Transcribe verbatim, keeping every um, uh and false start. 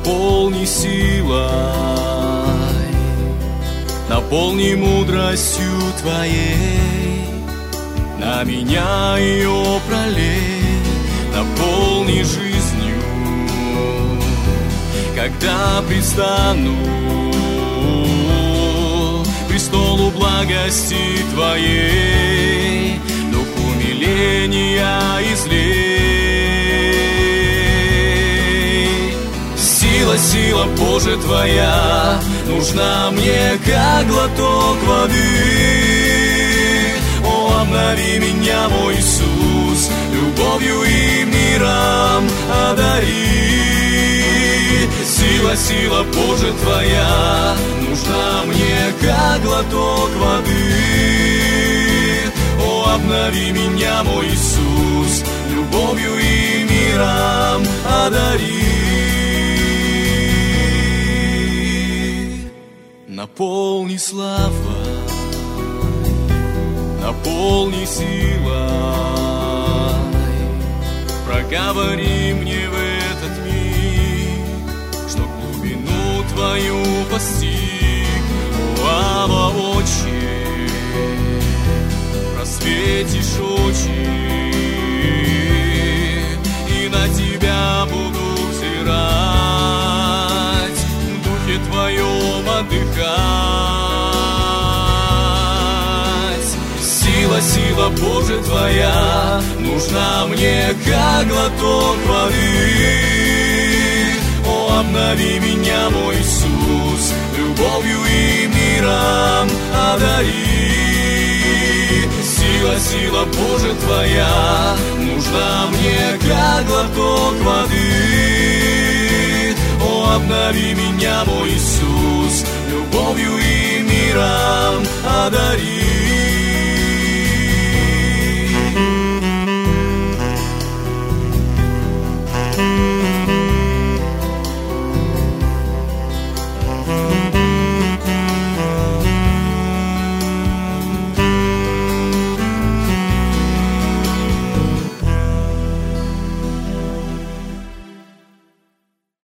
наполни силой, наполни мудростью Твоей, на меня ее пролей, наполни жизнью, когда предстану престолу благости Твоей, дух умиления излей. Сила, сила Божия Твоя нужна мне, как глоток воды. О, обнови меня, мой Иисус, любовью и миром одари. Сила, сила Божия Твоя нужна мне, как глоток воды. О, обнови меня, мой Иисус, любовью и миром одари. Наполни славой, наполни силой, проговори мне в этот миг, что глубину Твою постиг. О, Ава, Отче, просветишь очи, и на Тебя буду взирать, в Духе Твоем отдыхать. Сила, сила Божия Твоя нужна мне, как глоток воды. О, обнови меня, мой Иисус, любовью и миром одари. Сила, сила Божия Твоя нужна мне, как глоток воды. О, обнови меня, мой Иисус, любовью и